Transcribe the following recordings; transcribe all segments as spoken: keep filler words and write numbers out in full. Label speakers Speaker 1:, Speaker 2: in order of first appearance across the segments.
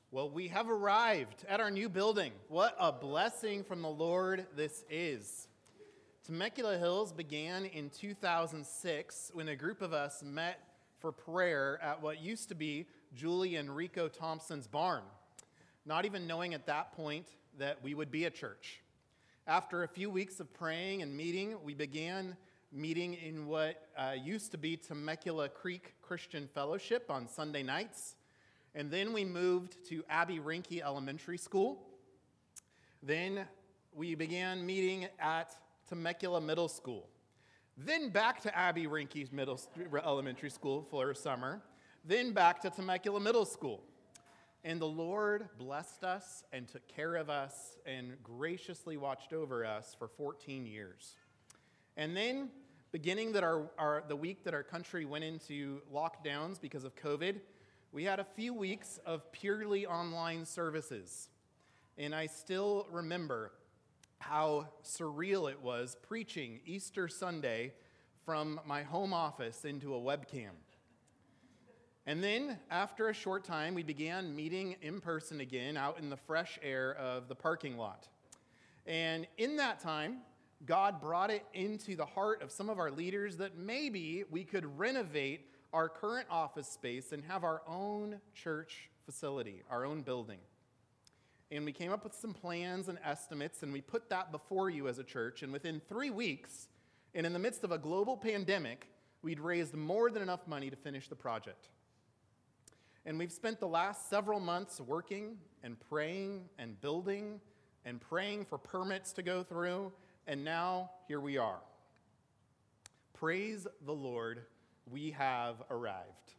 Speaker 1: Well, we have arrived at our new building. What a blessing from the Lord this is. Temecula Hills began in two thousand six when a group of us met for prayer at what used to be Julie and Rico Thompson's barn, not even knowing at that point that we would be a church. After a few weeks of praying and meeting, we began meeting in what uh, used to be Temecula Creek Christian Fellowship on Sunday nights. And then we moved to Abby Rinke Elementary School. Then we began meeting at Temecula Middle School. Then back to Abby Rinke Middle Elementary School for a summer. Then back to Temecula Middle School. And the Lord blessed us and took care of us and graciously watched over us for fourteen years. And then, beginning that our, our the week that our country went into lockdowns because of COVID, we had a few weeks of purely online services. And I still remember how surreal it was preaching Easter Sunday from my home office into a webcam. And then, after a short time, we began meeting in person again out in the fresh air of the parking lot. And in that time, God brought it into the heart of some of our leaders that maybe we could renovate our current office space and have our own church facility, our own building. And we came up with some plans and estimates, and we put that before you as a church. And within three weeks, and in the midst of a global pandemic, we'd raised more than enough money to finish the project. And we've spent the last several months working and praying and building and praying for permits to go through, and now here we are. Praise the Lord, we have arrived.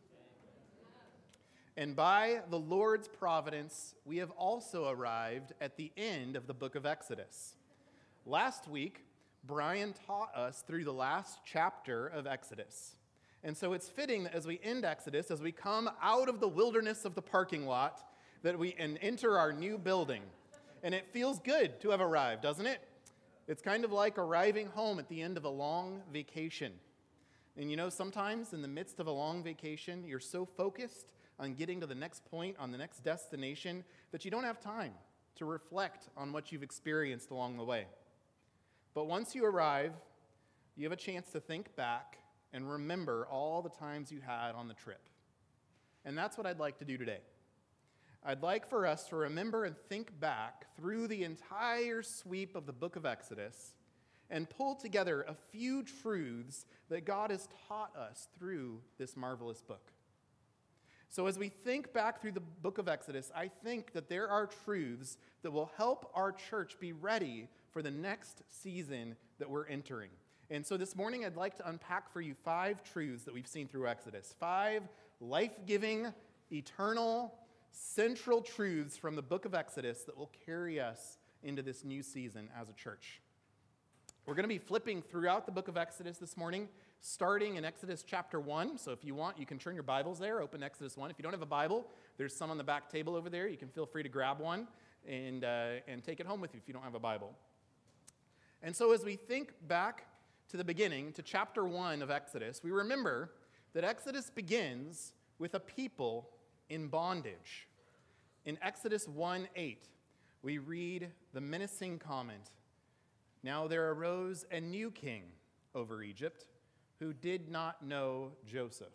Speaker 1: And by the Lord's providence, we have also arrived at the end of the book of Exodus. Last week, Brian taught us through the last chapter of Exodus. And so it's fitting that as we end Exodus, as we come out of the wilderness of the parking lot, that we and enter our new building. And it feels good to have arrived, doesn't it? It's kind of like arriving home at the end of a long vacation. And you know, sometimes in the midst of a long vacation, you're so focused on getting to the next point, on the next destination, that you don't have time to reflect on what you've experienced along the way. But once you arrive, you have a chance to think back and remember all the times you had on the trip. And that's what I'd like to do today. I'd like for us to remember and think back through the entire sweep of the book of Exodus and pull together a few truths that God has taught us through this marvelous book. So as we think back through the book of Exodus, I think that there are truths that will help our church be ready for the next season that we're entering. And so this morning, I'd like to unpack for you five truths that we've seen through Exodus. Five life-giving, eternal, central truths from the book of Exodus that will carry us into this new season as a church. We're going to be flipping throughout the book of Exodus this morning, starting in Exodus chapter one. So if you want, you can turn your Bibles there, open Exodus one. If you don't have a Bible, there's some on the back table over there. You can feel free to grab one and, uh, and take it home with you if you don't have a Bible. And so as we think back to the beginning, to chapter one of Exodus, we remember that Exodus begins with a people in bondage. In Exodus one eight, we read the menacing comment, "Now there arose a new king over Egypt who did not know Joseph."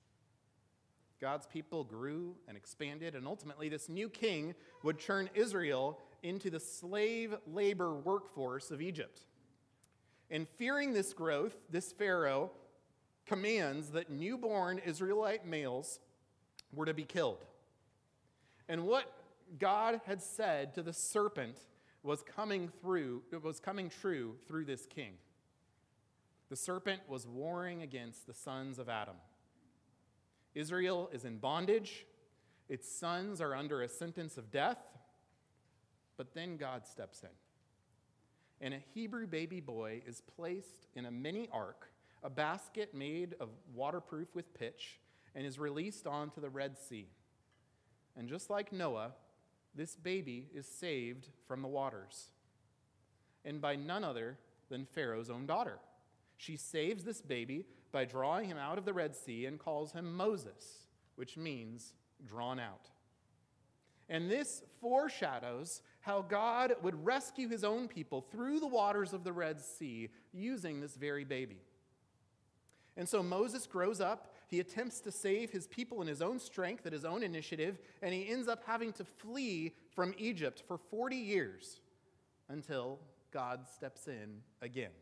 Speaker 1: God's people grew and expanded, and ultimately this new king would turn Israel into the slave labor workforce of Egypt. And fearing this growth, this Pharaoh commands that newborn Israelite males were to be killed. And what God had said to the serpent was coming through, it was coming true through this king. The serpent was warring against the sons of Adam. Israel is in bondage. Its sons are under a sentence of death. But then God steps in. And a Hebrew baby boy is placed in a mini ark, a basket made of waterproof with pitch, and is released onto the Red Sea. And just like Noah, this baby is saved from the waters, and by none other than Pharaoh's own daughter. She saves this baby by drawing him out of the Red Sea and calls him Moses, which means drawn out. And this foreshadows how God would rescue his own people through the waters of the Red Sea using this very baby. And so Moses grows up, he attempts to save his people in his own strength, at his own initiative, and he ends up having to flee from Egypt for forty years until God steps in again.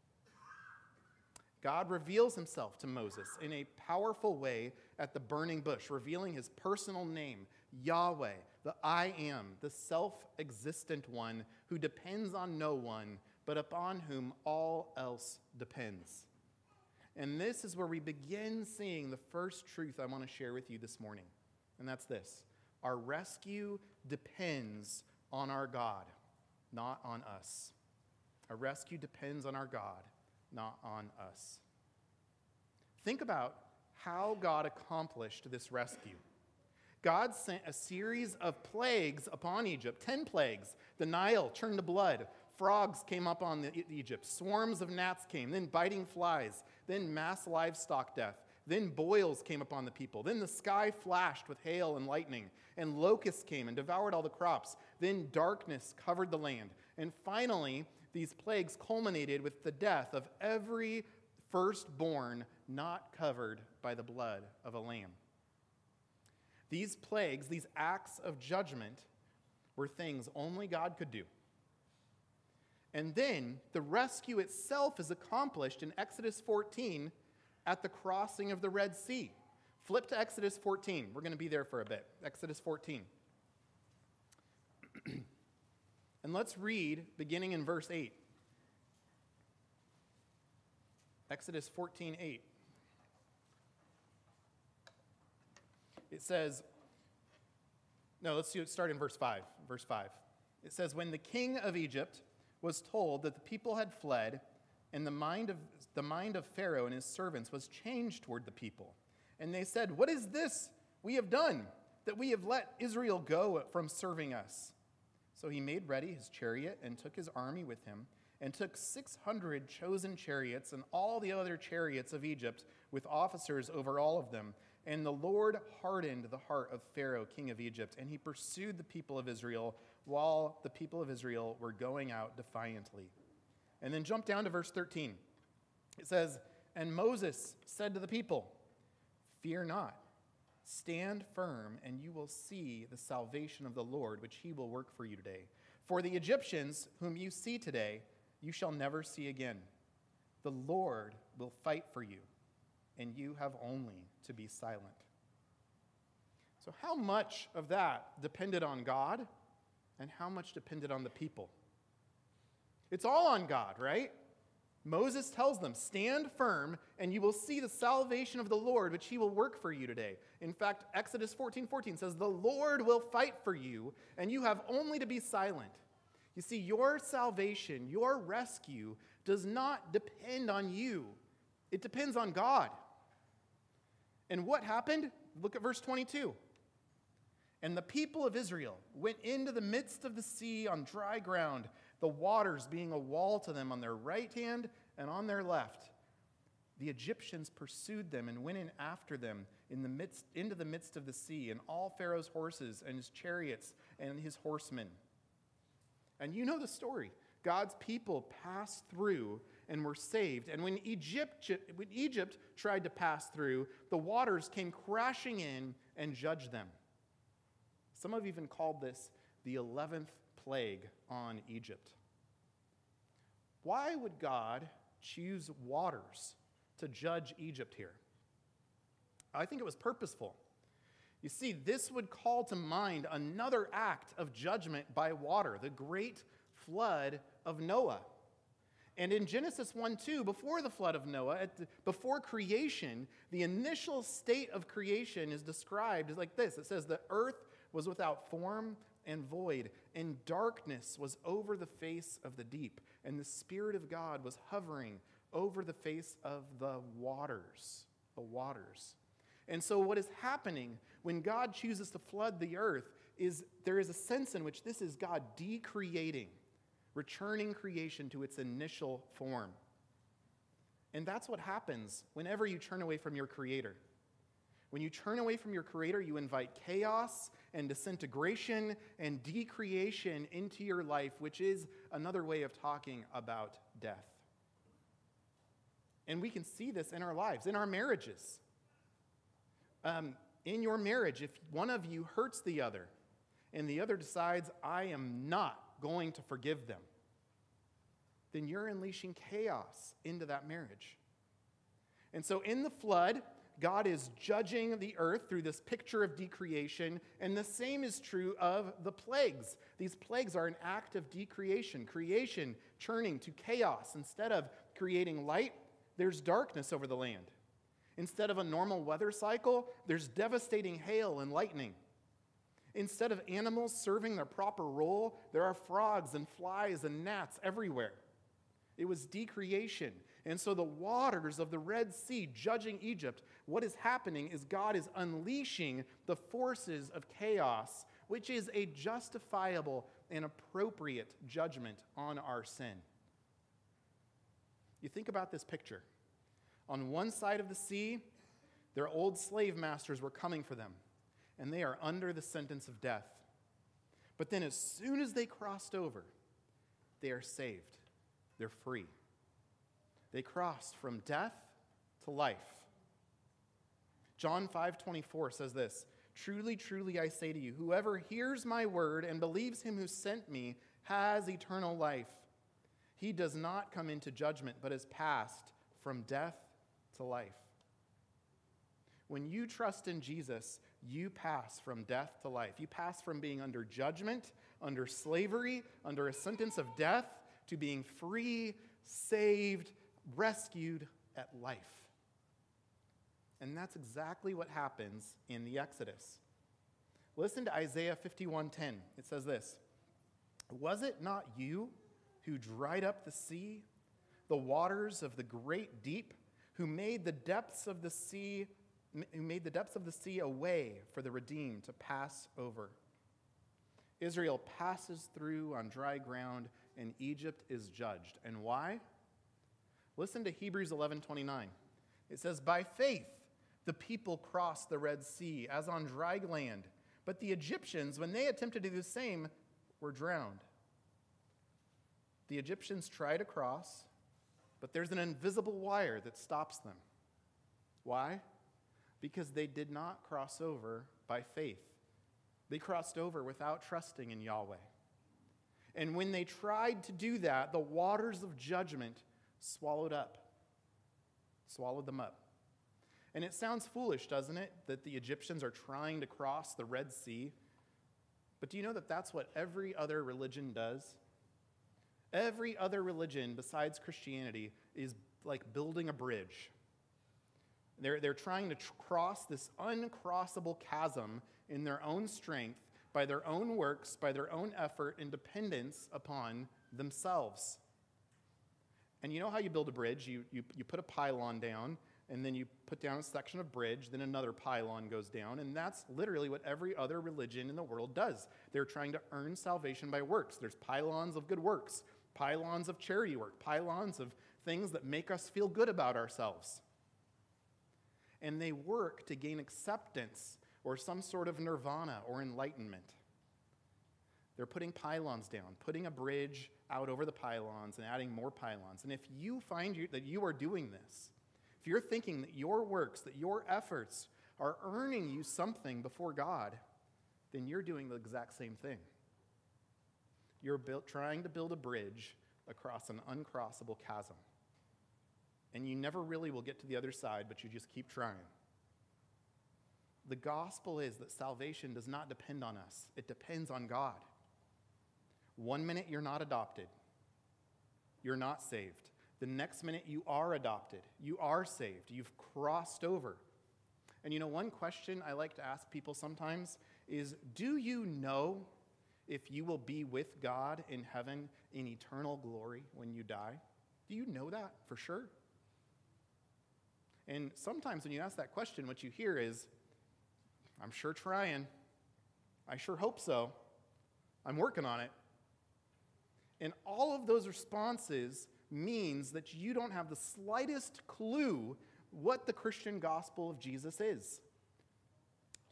Speaker 1: God reveals himself to Moses in a powerful way at the burning bush, revealing his personal name, Yahweh, the I Am, the self-existent one who depends on no one, but upon whom all else depends. And this is where we begin seeing the first truth I want to share with you this morning, and that's this. Our rescue depends on our God, not on us. Our rescue depends on our God, not on us. Think about how God accomplished this rescue. God sent a series of plagues upon Egypt, ten plagues. The Nile turned to blood. Frogs came up on the, Egypt. Swarms of gnats came, then biting flies, then mass livestock death. Then boils came upon the people. Then the sky flashed with hail and lightning, and locusts came and devoured all the crops. Then darkness covered the land. And finally, these plagues culminated with the death of every firstborn not covered by the blood of a lamb. These plagues, these acts of judgment, were things only God could do. And then the rescue itself is accomplished in Exodus fourteen at the crossing of the Red Sea. Flip to Exodus fourteen. We're going to be there for a bit. Exodus fourteen. And let's read beginning in verse eight. Exodus fourteen eight. It says, no, let's start in verse five. Verse five. It says, when the king of Egypt was told that the people had fled, and the mind of the mind of Pharaoh and his servants was changed toward the people. And they said, what is this we have done, that we have let Israel go from serving us? So he made ready his chariot and took his army with him, and took six hundred chosen chariots and all the other chariots of Egypt with officers over all of them. And the Lord hardened the heart of Pharaoh, king of Egypt, and he pursued the people of Israel while the people of Israel were going out defiantly. And then jump down to verse thirteen. It says, and Moses said to the people, fear not, stand firm, and you will see the salvation of the Lord, which he will work for you today. For the Egyptians whom you see today, you shall never see again. The Lord will fight for you, and you have only to be silent. So how much of that depended on God, and how much depended on the people? It's all on God, right? Moses tells them, stand firm, and you will see the salvation of the Lord, which he will work for you today. In fact, Exodus fourteen fourteen says, the Lord will fight for you, and you have only to be silent. You see, your salvation, your rescue, does not depend on you. It depends on God. And what happened? Look at verse twenty-two. And the people of Israel went into the midst of the sea on dry ground, the waters being a wall to them on their right hand and on their left. The Egyptians pursued them and went in after them in the midst, into the midst of the sea, and all Pharaoh's horses and his chariots and his horsemen. And you know the story. God's people passed through and were saved. And when Egypt, when Egypt tried to pass through, the waters came crashing in and judged them. Some have even called this the eleventh plague on Egypt. Why would God choose waters to judge Egypt here? I think it was purposeful. You see, this would call to mind another act of judgment by water, the great flood of Noah. And in Genesis one two, before the flood of Noah, at the, before creation, the initial state of creation is described as like this. It says, the earth was without form and void, and darkness was over the face of the deep, and the Spirit of God was hovering over the face of the waters, the waters. And so what is happening when God chooses to flood the earth is there is a sense in which this is God decreating, returning creation to its initial form. And that's what happens whenever you turn away from your Creator. When you turn away from your Creator, you invite chaos and disintegration and decreation into your life, which is another way of talking about death. And we can see this in our lives, in our marriages. Um, in your marriage, if one of you hurts the other and the other decides, I am not going to forgive them, then you're unleashing chaos into that marriage. And so in the flood, God is judging the earth through this picture of decreation, and the same is true of the plagues. These plagues are an act of decreation, creation turning to chaos. Instead of creating light, there's darkness over the land. Instead of a normal weather cycle, there's devastating hail and lightning. Instead of animals serving their proper role, there are frogs and flies and gnats everywhere. It was decreation. And so the waters of the Red Sea judging Egypt, what is happening is God is unleashing the forces of chaos, which is a justifiable and appropriate judgment on our sin. You think about this picture. On one side of the sea, their old slave masters were coming for them, and they are under the sentence of death. But then as soon as they crossed over, they are saved. They're free. They crossed from death to life. John five twenty-four says this, "Truly, truly, I say to you, whoever hears my word and believes him who sent me has eternal life. He does not come into judgment, but is passed from death to life." When you trust in Jesus, you pass from death to life. You pass from being under judgment, under slavery, under a sentence of death, to being free, saved, rescued at life. And that's exactly what happens in the Exodus. Listen to Isaiah fifty-one ten. It says this, "Was it not you who dried up the sea, the waters of the great deep, who made the depths of the sea, who made the depths of the sea a way for the redeemed to pass over?" Israel passes through on dry ground, and Egypt is judged. And why? Listen to Hebrews eleven twenty-nine. It says, "By faith the people crossed the Red Sea as on dry land, but the Egyptians, when they attempted to do the same, were drowned." The Egyptians try to cross, but there's an invisible wire that stops them. Why? Because they did not cross over by faith. They crossed over without trusting in Yahweh. And when they tried to do that, the waters of judgment swallowed up, swallowed them up. And it sounds foolish, doesn't it, that the Egyptians are trying to cross the Red Sea? But do you know that that's what every other religion does? Every other religion besides Christianity is like building a bridge. They're, they're trying to tr- cross this uncrossable chasm in their own strength, by their own works, by their own effort and dependence upon themselves. And you know how you build a bridge? You, you, you put a pylon down, and then you put down a section of bridge, then another pylon goes down, and that's literally what every other religion in the world does. They're trying to earn salvation by works. There's pylons of good works, pylons of charity work, pylons of things that make us feel good about ourselves. And they work to gain acceptance or some sort of nirvana or enlightenment. They're putting pylons down, putting a bridge out over the pylons and adding more pylons. And if you find you, that you are doing this, if you're thinking that your works, that your efforts are earning you something before God, then you're doing the exact same thing. You're built, trying to build a bridge across an uncrossable chasm. And you never really will get to the other side, but you just keep trying. The gospel is that salvation does not depend on us. It depends on God. One minute you're not adopted. You're not saved. The next minute you are adopted. You are saved. You've crossed over. And you know, one question I like to ask people sometimes is, do you know if you will be with God in heaven in eternal glory when you die? Do you know that for sure? And sometimes when you ask that question, what you hear is, I'm sure trying. I sure hope so. I'm working on it. And all of those responses means that you don't have the slightest clue what the Christian gospel of Jesus is.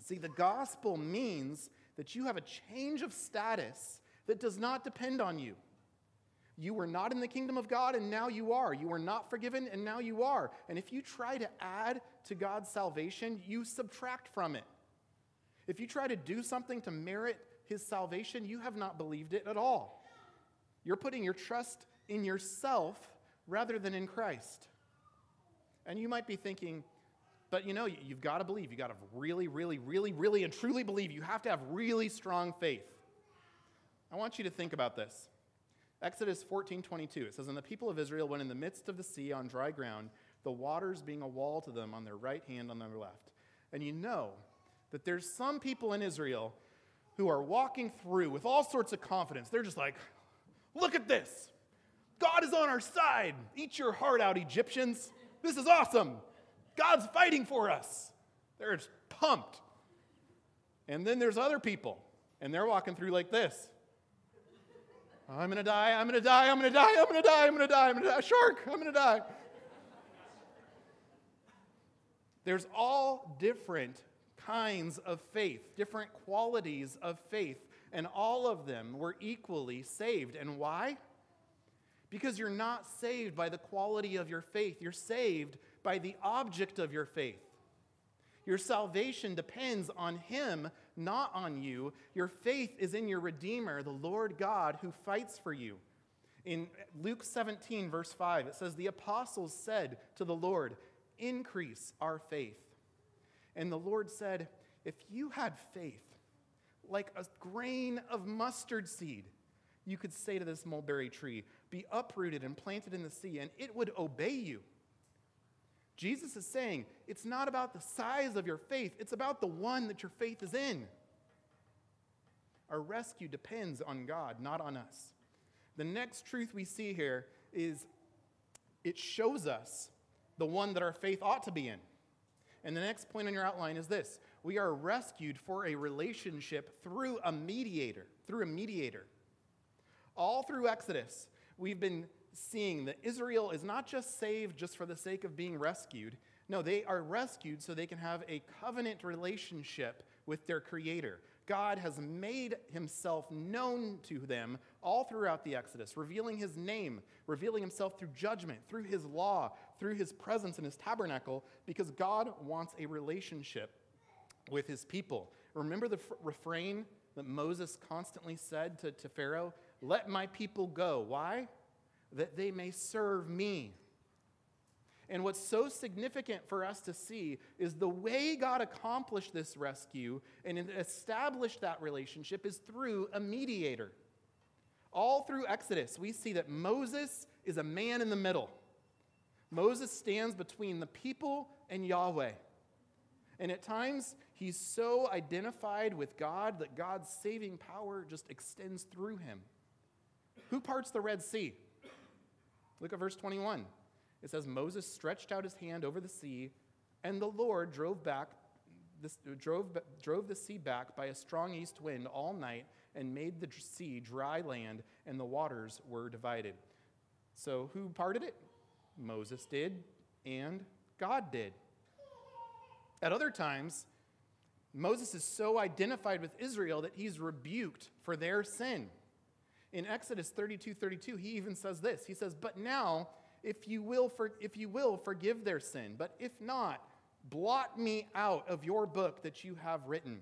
Speaker 1: See, the gospel means that you have a change of status that does not depend on you. You were not in the kingdom of God, and now you are. You were not forgiven, and now you are. And if you try to add to God's salvation, you subtract from it. If you try to do something to merit his salvation, you have not believed it at all. You're putting your trust in yourself rather than in Christ. And you might be thinking, but you know, you've got to believe. You've got to really, really, really, really, and truly believe. You have to have really strong faith. I want you to think about this. Exodus fourteen twenty-two, it says, "And the people of Israel went in the midst of the sea on dry ground, the waters being a wall to them on their right hand, on their left." And you know that there's some people in Israel who are walking through with all sorts of confidence. They're just like, look at this. God is on our side. Eat your heart out, Egyptians. This is awesome. God's fighting for us. They're just pumped. And then there's other people, and they're walking through like this. I'm going to die, I'm going to die, I'm going to die, I'm going to die, I'm going to die, I'm going to die. Shark, I'm going to die. There's all different kinds of faith, different qualities of faith, and all of them were equally saved. And why? Because you're not saved by the quality of your faith. You're saved by the object of your faith. Your salvation depends on him, not on you. Your faith is in your Redeemer, the Lord God, who fights for you. In Luke seventeen, verse five, it says, "The apostles said to the Lord, 'Increase our faith.' And the Lord said, 'If you had faith like a grain of mustard seed, you could say to this mulberry tree, be uprooted and planted in the sea, and it would obey you.'" Jesus is saying, it's not about the size of your faith, it's about the one that your faith is in. Our rescue depends on God, not on us. The next truth we see here is it shows us the one that our faith ought to be in. And the next point on your outline is this: we are rescued for a relationship through a mediator, through a mediator. All through Exodus, we've been seeing that Israel is not just saved just for the sake of being rescued. No, they are rescued so they can have a covenant relationship with their Creator. God has made himself known to them all throughout the Exodus, revealing his name, revealing himself through judgment, through his law, through his presence in his tabernacle, because God wants a relationship with his people. Remember the f- refrain that Moses constantly said to, to Pharaoh? "Let my people go." Why? That they may serve me. And what's so significant for us to see is the way God accomplished this rescue and established that relationship is through a mediator. All through Exodus, we see that Moses is a man in the middle. Moses stands between the people and Yahweh. And at times, he's so identified with God that God's saving power just extends through him. Who parts the Red Sea? Look at verse twenty-one. It says, "Moses stretched out his hand over the sea, and the Lord drove back, this, drove, drove the sea back by a strong east wind all night and made the sea dry land, and the waters were divided." So who parted it? Moses did, and God did. At other times, Moses is so identified with Israel that he's rebuked for their sin. In Exodus thirty-two thirty-two, he even says this. He says, "But now, if you will, for, if you will, forgive their sin. But if not, blot me out of your book that you have written."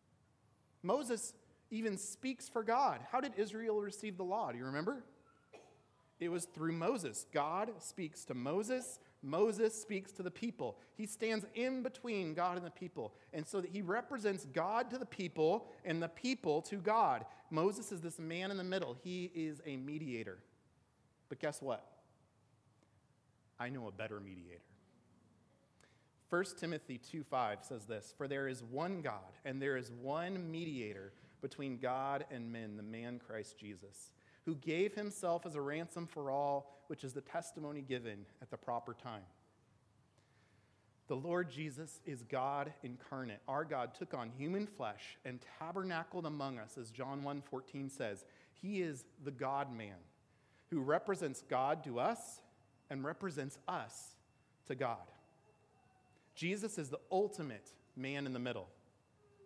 Speaker 1: Moses even speaks for God. How did Israel receive the law? Do you remember? It was through Moses. God speaks to Moses. Moses speaks to the people. He stands in between God and the people. And so that he represents God to the people and the people to God. Moses is this man in the middle. He is a mediator. But guess what? I know a better mediator. First Timothy two five says this: "For there is one God, and there is one mediator between God and men, the man Christ Jesus, who gave himself as a ransom for all, which is the testimony given at the proper time." The Lord Jesus is God incarnate. Our God took on human flesh and tabernacled among us, as John one fourteen says. He is the God-man who represents God to us and represents us to God. Jesus is the ultimate man in the middle.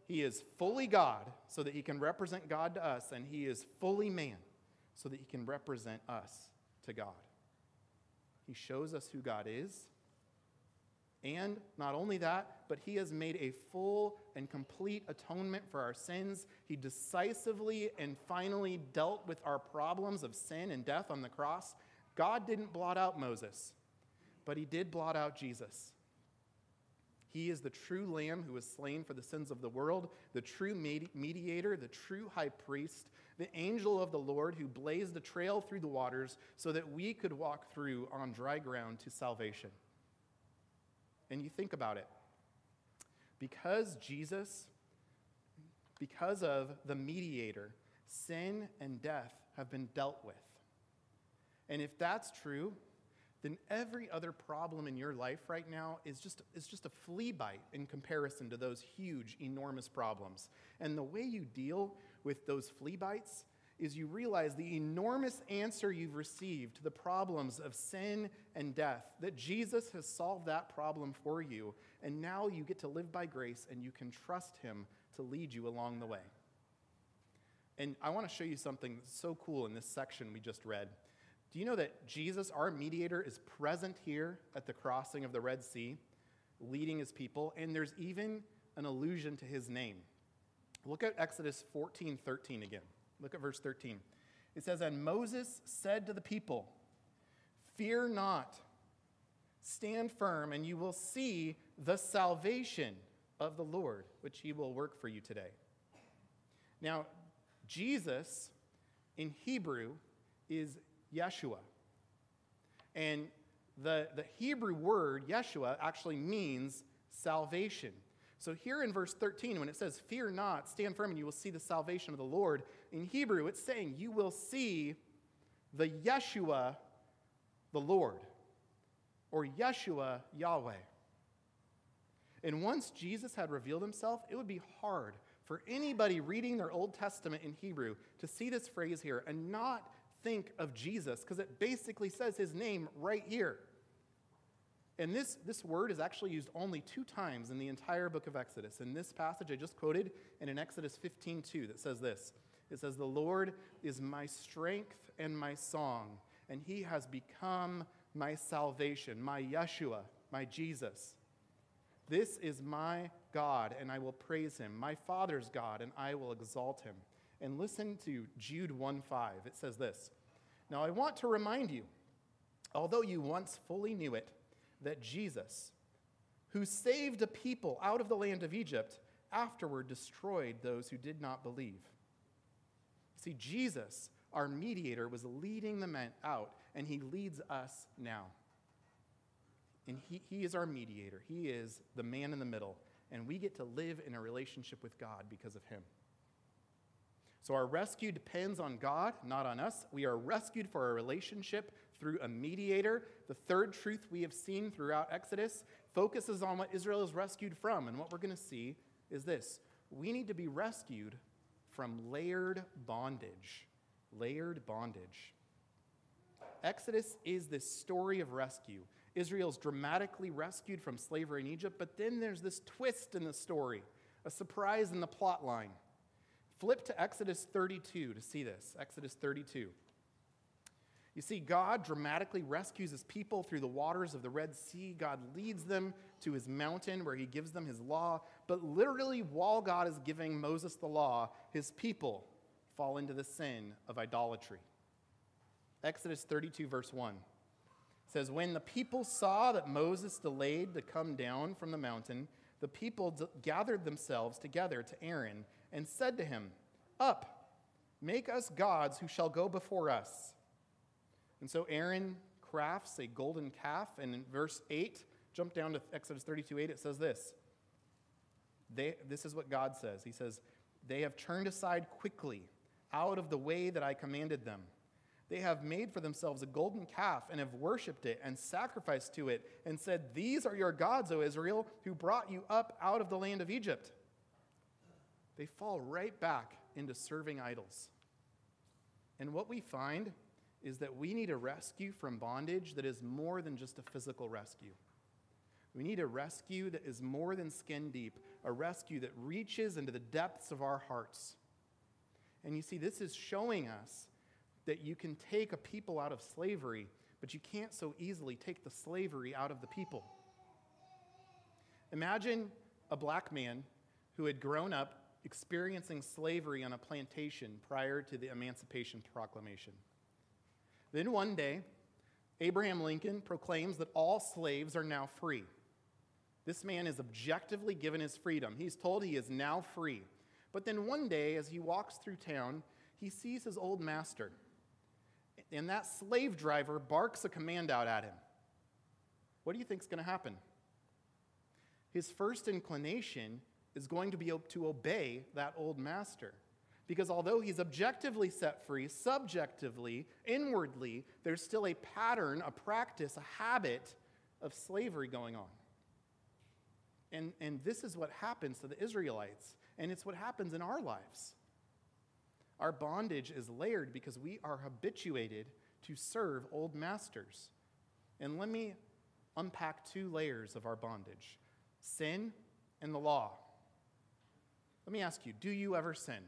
Speaker 1: He is fully God so that he can represent God to us, and he is fully man so that he can represent us to God. He shows us who God is. And not only that, but he has made a full and complete atonement for our sins. He decisively and finally dealt with our problems of sin and death on the cross. God didn't blot out Moses, but he did blot out Jesus. He is the true lamb who was slain for the sins of the world, the true medi- mediator, the true high priest, the angel of the Lord who blazed a trail through the waters so that we could walk through on dry ground to salvation. And you think about it. Because Jesus, because of the mediator, sin and death have been dealt with. And if that's true, then every other problem in your life right now is just, is just a flea bite in comparison to those huge, enormous problems. And the way you deal with those flea bites is you realize the enormous answer you've received to the problems of sin and death, that Jesus has solved that problem for you, and now you get to live by grace and you can trust him to lead you along the way. And I want to show you something that's so cool in this section we just read. Do you know that Jesus, our mediator, is present here at the crossing of the Red Sea, leading his people, and there's even an allusion to his name. Look at Exodus fourteen thirteen again. Look at verse thirteen. It says, "And Moses said to the people, 'Fear not, stand firm, and you will see the salvation of the Lord, which he will work for you today.'" Now, Jesus in Hebrew is Yeshua. And the, the Hebrew word, Yeshua, actually means salvation. So here in verse thirteen, when it says, "Fear not, stand firm, and you will see the salvation of the Lord," in Hebrew, it's saying you will see the Yeshua, the Lord, or Yeshua, Yahweh. And once Jesus had revealed himself, it would be hard for anybody reading their Old Testament in Hebrew to see this phrase here and not think of Jesus, because it basically says his name right here. And this, this word is actually used only two times in the entire book of Exodus. In this passage I just quoted, and in Exodus fifteen two, that says this. It says, "The Lord is my strength and my song, and he has become my salvation," my Yeshua, my Jesus. "This is my God, and I will praise him, my Father's God, and I will exalt him." And listen to Jude one five. It says this, "Now I want to remind you, although you once fully knew it, that Jesus, who saved a people out of the land of Egypt, afterward destroyed those who did not believe." See, Jesus, our mediator, was leading the men out, and he leads us now. And he, he is our mediator. He is the man in the middle, and we get to live in a relationship with God because of him. So our rescue depends on God, not on us. We are rescued for our relationship through a mediator. The third truth we have seen throughout Exodus focuses on what Israel is rescued from. And what we're going to see is this. We need to be rescued from layered bondage. Layered bondage. Exodus is this story of rescue. Israel's dramatically rescued from slavery in Egypt, but then there's this twist in the story, a surprise in the plot line. Flip to Exodus thirty-two to see this. Exodus thirty-two. You see, God dramatically rescues his people through the waters of the Red Sea. God leads them to his mountain where he gives them his law. But literally, while God is giving Moses the law, his people fall into the sin of idolatry. Exodus thirty-two, verse one says, "When the people saw that Moses delayed to come down from the mountain, the people d- gathered themselves together to Aaron and said to him, 'Up, make us gods who shall go before us.' And so Aaron crafts a golden calf, and in verse eight, jump down to Exodus thirty-two eight, it says this. They, this is what God says. He says, "They have turned aside quickly out of the way that I commanded them. They have made for themselves a golden calf and have worshipped it and sacrificed to it and said, 'These are your gods, O Israel, who brought you up out of the land of Egypt.'" They fall right back into serving idols. And what we find is that we need a rescue from bondage that is more than just a physical rescue. We need a rescue that is more than skin deep, a rescue that reaches into the depths of our hearts. And you see, this is showing us that you can take a people out of slavery, but you can't so easily take the slavery out of the people. Imagine a black man who had grown up experiencing slavery on a plantation prior to the Emancipation Proclamation. Then one day, Abraham Lincoln proclaims that all slaves are now free. This man is objectively given his freedom. He's told he is now free. But then one day, as he walks through town, he sees his old master. And that slave driver barks a command out at him. What do you think is going to happen? His first inclination is going to be to obey that old master. Because although he's objectively set free, subjectively, inwardly, there's still a pattern, a practice, a habit of slavery going on. And, and this is what happens to the Israelites, and it's what happens in our lives. Our bondage is layered because we are habituated to serve old masters. And let me unpack two layers of our bondage: sin and the law. Let me ask you, do you ever sin?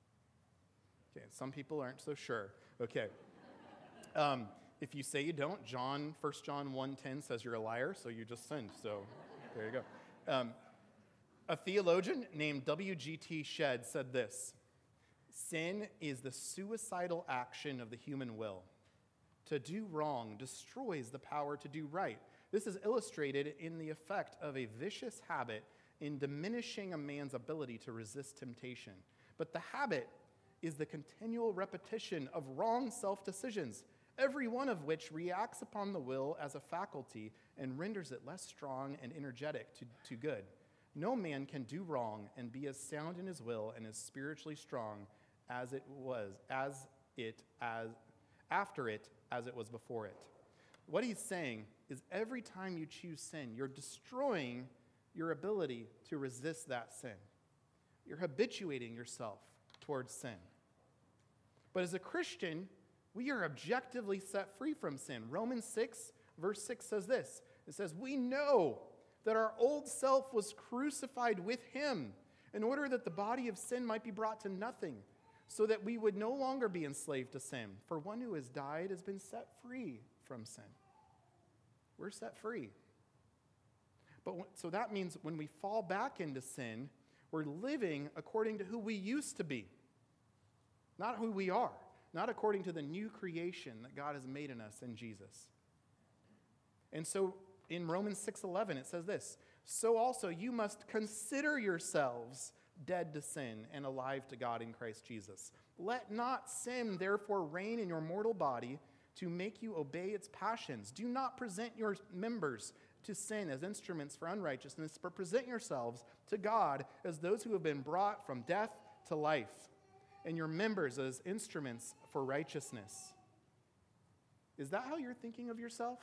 Speaker 1: Okay, some people aren't so sure. Okay. Um, if you say you don't, John, First John one ten says you're a liar, so you just sinned. So there you go. Um, a theologian named W G T Shedd said this: sin is the suicidal action of the human will. To do wrong destroys the power to do right. This is illustrated in the effect of a vicious habit in diminishing a man's ability to resist temptation. But the habit is the continual repetition of wrong self-decisions, every one of which reacts upon the will as a faculty and renders it less strong and energetic to, to good. No man can do wrong and be as sound in his will and as spiritually strong as it was, as it, as after it, as it was before it. What he's saying is every time you choose sin, you're destroying your ability to resist that sin. You're habituating yourself towards sin. But as a Christian, we are objectively set free from sin. Romans six, verse six says this. It says, we know that our old self was crucified with him in order that the body of sin might be brought to nothing, so that we would no longer be enslaved to sin. For one who has died has been set free from sin. We're set free. But so that means when we fall back into sin, we're living according to who we used to be, not who we are, not according to the new creation that God has made in us in Jesus. And so in Romans six eleven, it says this: so also you must consider yourselves dead to sin and alive to God in Christ Jesus. Let not sin therefore reign in your mortal body to make you obey its passions. Do not present your members to sin as instruments for unrighteousness, but present yourselves to God as those who have been brought from death to life, and your members as instruments for righteousness. Is that how you're thinking of yourself?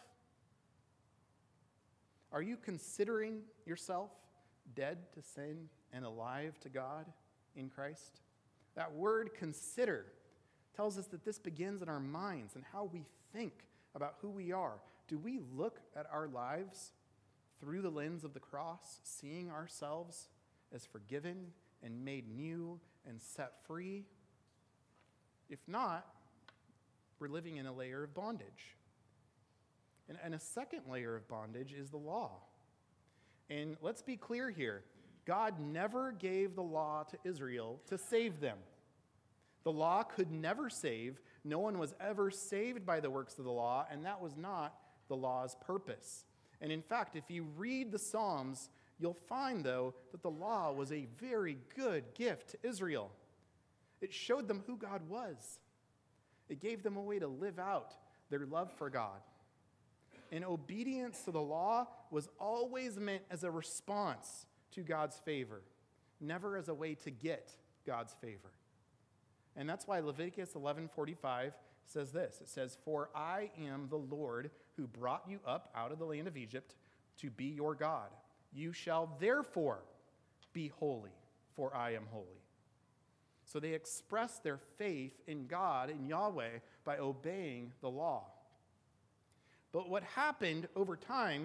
Speaker 1: Are you considering yourself dead to sin and alive to God in Christ? That word consider tells us that this begins in our minds and how we think about who we are. Do we look at our lives through the lens of the cross, seeing ourselves as forgiven and made new and set free? If not, we're living in a layer of bondage. And, and a second layer of bondage is the law. And let's be clear here. God never gave the law to Israel to save them. The law could never save. No one was ever saved by the works of the law, and that was not the law's purpose. And in fact, if you read the Psalms, you'll find, though, that the law was a very good gift to Israel. It showed them who God was. It gave them a way to live out their love for God. And obedience to the law was always meant as a response to God's favor, never as a way to get God's favor. And that's why Leviticus eleven forty-five says this. It says, for I am the Lord who brought you up out of the land of Egypt to be your God. You shall therefore be holy, for I am holy. So they express their faith in God, in Yahweh, by obeying the law. But what happened over time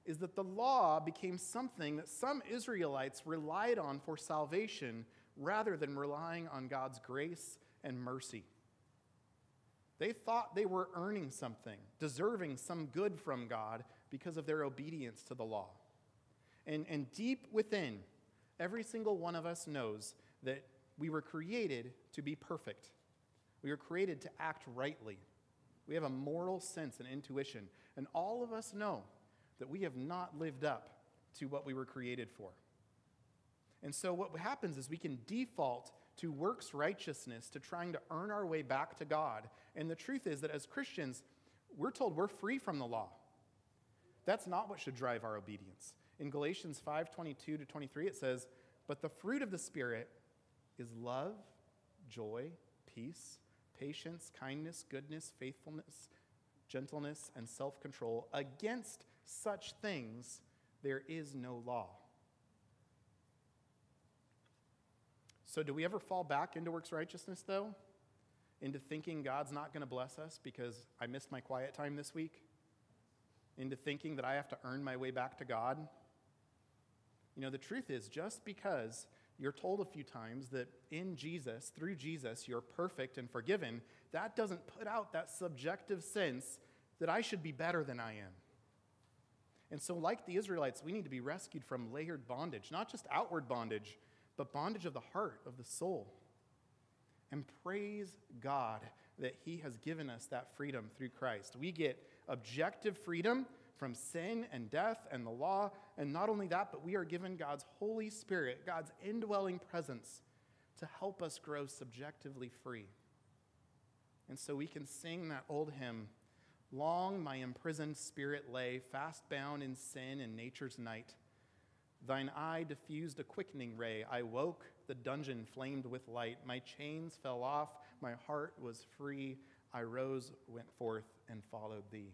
Speaker 1: is that the law became something that some Israelites relied on for salvation rather than relying on God's grace and mercy. They thought they were earning something, deserving some good from God because of their obedience to the law. And, and deep within, every single one of us knows that we were created to be perfect. We were created to act rightly. We have a moral sense and intuition. And all of us know that we have not lived up to what we were created for. And so what happens is we can default to works righteousness, to trying to earn our way back to God. And the truth is that as Christians, we're told we're free from the law. That's not what should drive our obedience. In Galatians five twenty-two to twenty-three, it says, "But the fruit of the Spirit is love, joy, peace, patience, kindness, goodness, faithfulness, gentleness, and self-control. Against such things there is no law." So do we ever fall back into works righteousness, though? Into thinking God's not going to bless us because I missed my quiet time this week? Into thinking that I have to earn my way back to God? You know, the truth is, just because you're told a few times that in Jesus, through Jesus, you're perfect and forgiven, that doesn't put out that subjective sense that I should be better than I am. And so like the Israelites, we need to be rescued from layered bondage, not just outward bondage, but bondage of the heart, of the soul. And praise God that he has given us that freedom through Christ. We get objective freedom from sin and death and the law. And not only that, but we are given God's Holy Spirit, God's indwelling presence, to help us grow subjectively free. And so we can sing that old hymn, "Long my imprisoned spirit lay, fast bound in sin and nature's night. Thine eye diffused a quickening ray. I woke, the dungeon flamed with light. My chains fell off, my heart was free. I rose, went forth, and followed thee."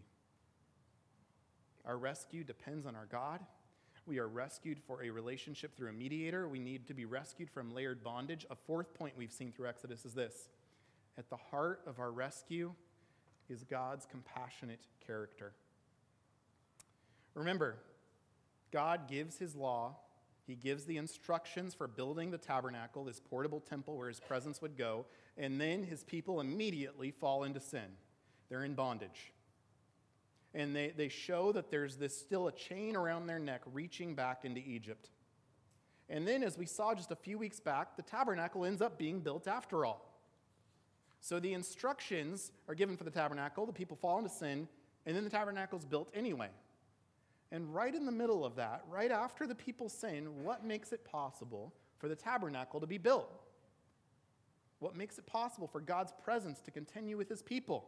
Speaker 1: Our rescue depends on our God. We are rescued for a relationship through a mediator. We need to be rescued from layered bondage. A fourth point we've seen through Exodus is this: at the heart of our rescue is God's compassionate character. Remember, God gives his law. He gives the instructions for building the tabernacle, this portable temple where his presence would go, and then his people immediately fall into sin. They're in bondage. And they, they show that there's this still a chain around their neck reaching back into Egypt. And then, as we saw just a few weeks back, the tabernacle ends up being built after all. So the instructions are given for the tabernacle, the people fall into sin, and then the tabernacle's built anyway. And right in the middle of that, right after the people sin, what makes it possible for the tabernacle to be built? What makes it possible for God's presence to continue with his people?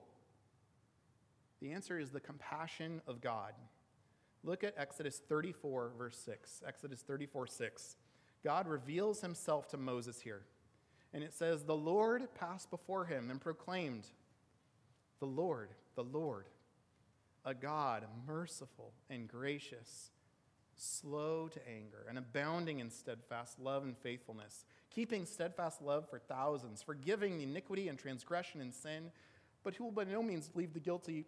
Speaker 1: The answer is the compassion of God. Look at Exodus thirty-four, verse six. Exodus thirty-four, six. God reveals himself to Moses here. And it says, "The Lord passed before him and proclaimed, 'The Lord, the Lord, a God merciful and gracious, slow to anger, and abounding in steadfast love and faithfulness, keeping steadfast love for thousands, forgiving the iniquity and transgression and sin, but who will by no means leave the guilty,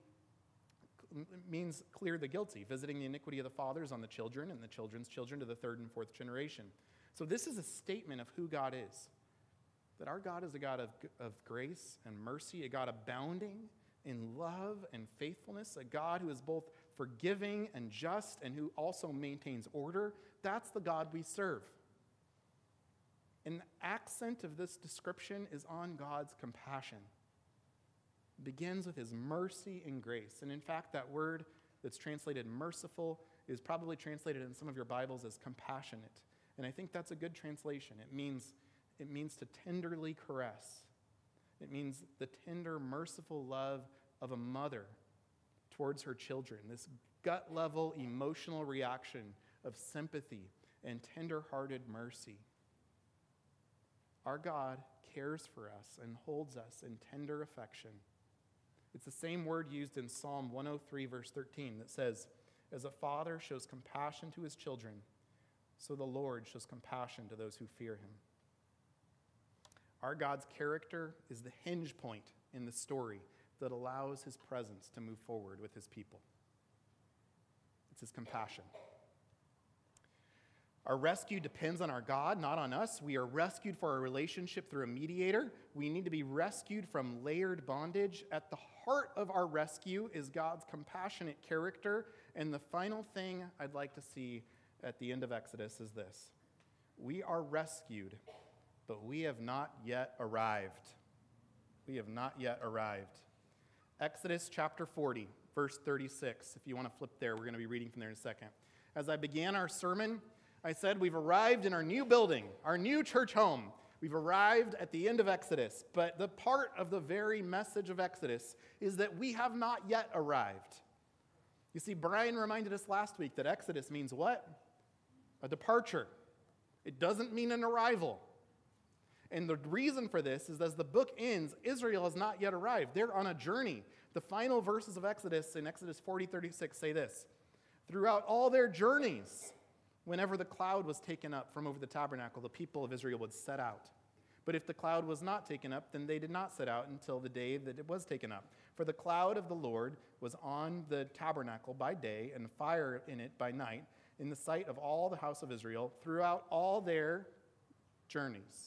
Speaker 1: means clear the guilty, visiting the iniquity of the fathers on the children and the children's children to the third and fourth generation.'" So this is a statement of who God is, that our God is a God of, of grace and mercy, a God abounding in love and faithfulness, a God who is both forgiving and just and who also maintains order. That's the God we serve. And the accent of this description is on God's compassion. It begins with his mercy and grace. And in fact, that word that's translated merciful is probably translated in some of your Bibles as compassionate. And I think that's a good translation. It means, it means to tenderly caress. It means the tender, merciful love of a mother towards her children, this gut-level emotional reaction of sympathy and tender-hearted mercy. Our God cares for us and holds us in tender affection. It's the same word used in Psalm one oh three, verse thirteen, that says, "As a father shows compassion to his children, so the Lord shows compassion to those who fear him." Our God's character is the hinge point in the story that allows his presence to move forward with his people. It's his compassion. Our rescue depends on our God, not on us. We are rescued for our relationship through a mediator. We need to be rescued from layered bondage. At the heart of our rescue is God's compassionate character. And the final thing I'd like to see at the end of Exodus is this. We are rescued, but we have not yet arrived. We have not yet arrived. Exodus chapter forty, verse thirty-six. If you want to flip there, we're going to be reading from there in a second. As I began our sermon, I said we've arrived in our new building, our new church home. We've arrived at the end of Exodus, but the part of the very message of Exodus is that we have not yet arrived. You see, Brian reminded us last week that Exodus means what? A departure. It doesn't mean an arrival. And the reason for this is as the book ends, Israel has not yet arrived. They're on a journey. The final verses of Exodus in Exodus forty thirty-six say this. Throughout all their journeys, whenever the cloud was taken up from over the tabernacle, the people of Israel would set out. But if the cloud was not taken up, then they did not set out until the day that it was taken up. For the cloud of the Lord was on the tabernacle by day and fire in it by night, in the sight of all the house of Israel throughout all their journeys.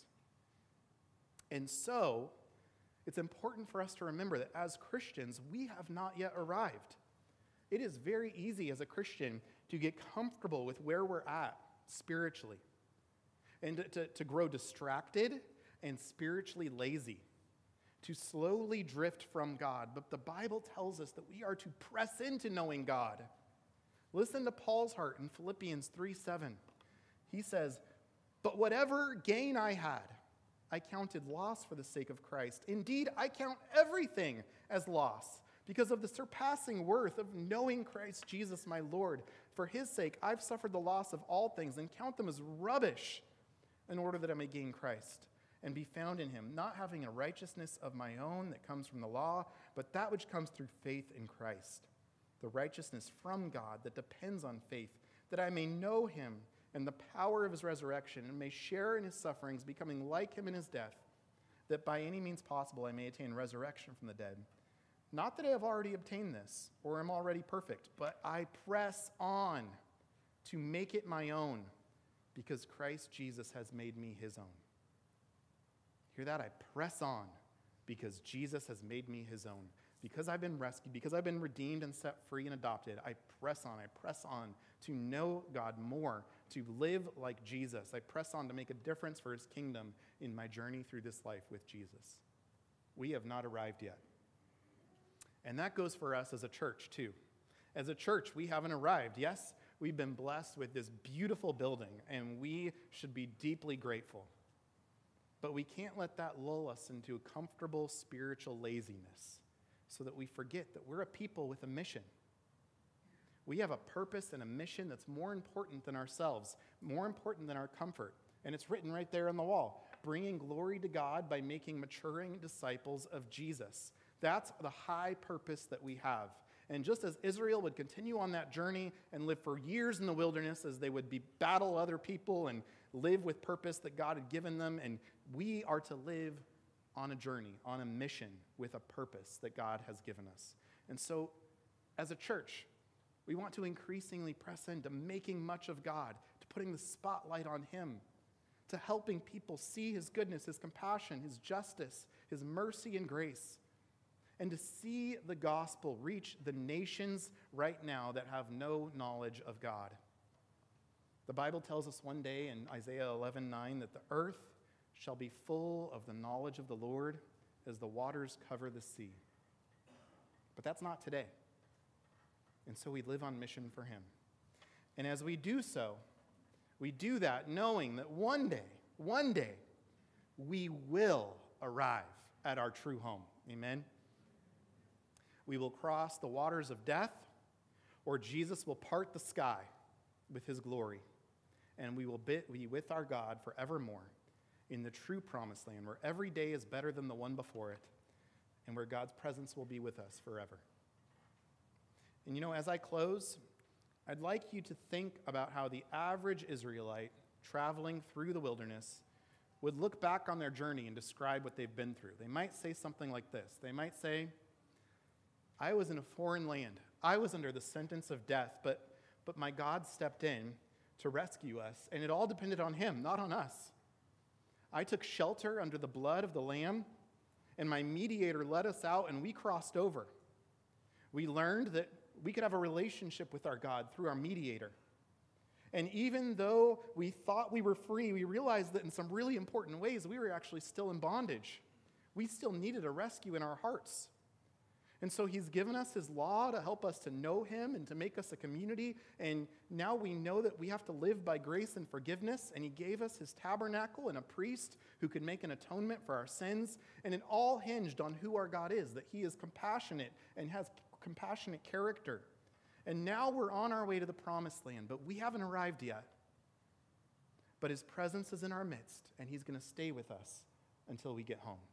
Speaker 1: And so, it's important for us to remember that as Christians, we have not yet arrived. It is very easy as a Christian to get comfortable with where we're at spiritually and to, to, to grow distracted and spiritually lazy, to slowly drift from God. But the Bible tells us that we are to press into knowing God. Listen to Paul's heart in Philippians three seven. He says, "But whatever gain I had, I counted loss for the sake of Christ. Indeed, I count everything as loss because of the surpassing worth of knowing Christ Jesus my Lord. For his sake, I've suffered the loss of all things and count them as rubbish in order that I may gain Christ and be found in him, not having a righteousness of my own that comes from the law, but that which comes through faith in Christ, the righteousness from God that depends on faith, that I may know him and the power of his resurrection and may share in his sufferings, becoming like him in his death, that by any means possible I may attain resurrection from the dead. Not that I have already obtained this or am already perfect, but I press on to make it my own because Christ Jesus has made me his own." Hear that? I press on because Jesus has made me his own. Because I've been rescued, because I've been redeemed and set free and adopted, I press on. I press on to know God more, to live like Jesus. I press on to make a difference for his kingdom in my journey through this life with Jesus. We have not arrived yet. And that goes for us as a church, too. As a church, we haven't arrived. Yes, we've been blessed with this beautiful building, and we should be deeply grateful. But we can't let that lull us into a comfortable spiritual laziness so that we forget that we're a people with a mission. We have a purpose and a mission that's more important than ourselves, more important than our comfort. And it's written right there on the wall, bringing glory to God by making maturing disciples of Jesus. That's the high purpose that we have. And just as Israel would continue on that journey and live for years in the wilderness as they would be battle other people and live with purpose that God had given them, and we are to live on a journey, on a mission with a purpose that God has given us. And so, as a church, we want to increasingly press into making much of God, to putting the spotlight on him, to helping people see his goodness, his compassion, his justice, his mercy and grace, and to see the gospel reach the nations right now that have no knowledge of God. The Bible tells us one day in Isaiah eleven nine that the earth shall be full of the knowledge of the Lord as the waters cover the sea. But that's not today. And so we live on mission for him. And as we do so, we do that knowing that one day, one day, we will arrive at our true home. Amen? We will cross the waters of death, or Jesus will part the sky with his glory, and we will be with our God forevermore in the true promised land, where every day is better than the one before it, and where God's presence will be with us forever. And you know, as I close, I'd like you to think about how the average Israelite traveling through the wilderness would look back on their journey and describe what they've been through. They might say something like this. They might say, I was in a foreign land. I was under the sentence of death, but, but my God stepped in to rescue us, and it all depended on him, not on us. I took shelter under the blood of the Lamb, and my mediator led us out, and we crossed over. We learned that we could have a relationship with our God through our mediator. And even though we thought we were free, we realized that in some really important ways, we were actually still in bondage. We still needed a rescue in our hearts. And so he's given us his law to help us to know him and to make us a community. And now we know that we have to live by grace and forgiveness. And he gave us his tabernacle and a priest who could make an atonement for our sins. And it all hinged on who our God is, that he is compassionate and has compassionate character. And now we're on our way to the promised land, but we haven't arrived yet. But his presence is in our midst, and he's going to stay with us until we get home.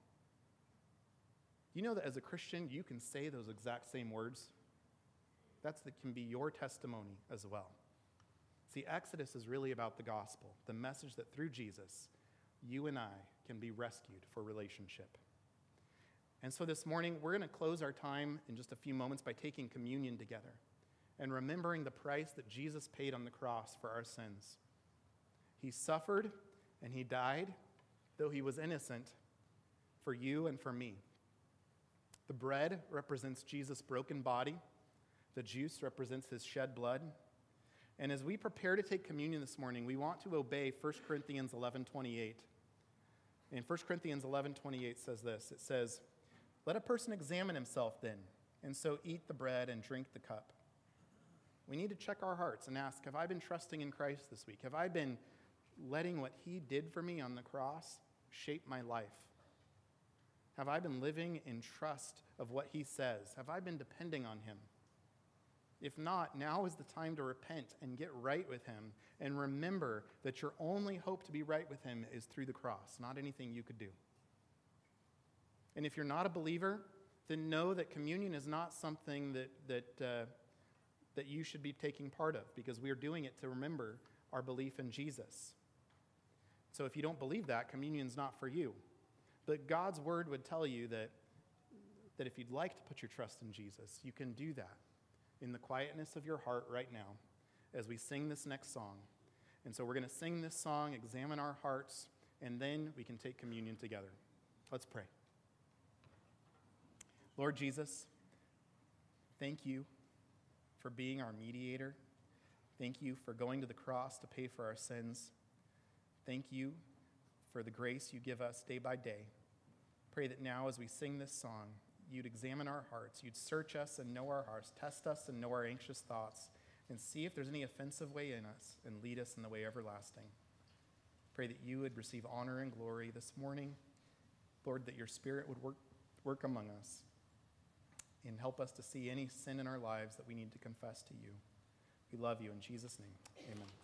Speaker 1: You know that as a Christian, you can say those exact same words? That's that can be your testimony as well. See, Exodus is really about the gospel, the message that through Jesus, you and I can be rescued for relationship. And so this morning, we're going to close our time in just a few moments by taking communion together and remembering the price that Jesus paid on the cross for our sins. He suffered and he died, though he was innocent, for you and for me. The bread represents Jesus' broken body. The juice represents his shed blood. And as we prepare to take communion this morning, we want to obey First Corinthians eleven twenty-eight. And First Corinthians eleven twenty-eight says this. It says, "Let a person examine himself then, and so eat the bread and drink the cup." We need to check our hearts and ask, have I been trusting in Christ this week? Have I been letting what he did for me on the cross shape my life? Have I been living in trust of what he says? Have I been depending on him? If not, now is the time to repent and get right with him, and remember that your only hope to be right with him is through the cross, not anything you could do. And if you're not a believer, then know that communion is not something that, that, uh, that you should be taking part of, because we are doing it to remember our belief in Jesus. So if you don't believe that, communion's not for you. But God's word would tell you that, that if you'd like to put your trust in Jesus, you can do that in the quietness of your heart right now as we sing this next song. And so we're going to sing this song, examine our hearts, and then we can take communion together. Let's pray. Lord Jesus, thank you for being our mediator. Thank you for going to the cross to pay for our sins. Thank you for the grace you give us day by day. Pray that now as we sing this song, you'd examine our hearts, you'd search us and know our hearts, test us and know our anxious thoughts, and see if there's any offensive way in us, and lead us in the way everlasting. Pray that you would receive honor and glory this morning. Lord, that your Spirit would work, work among us and help us to see any sin in our lives that we need to confess to you. We love you in Jesus' name. Amen.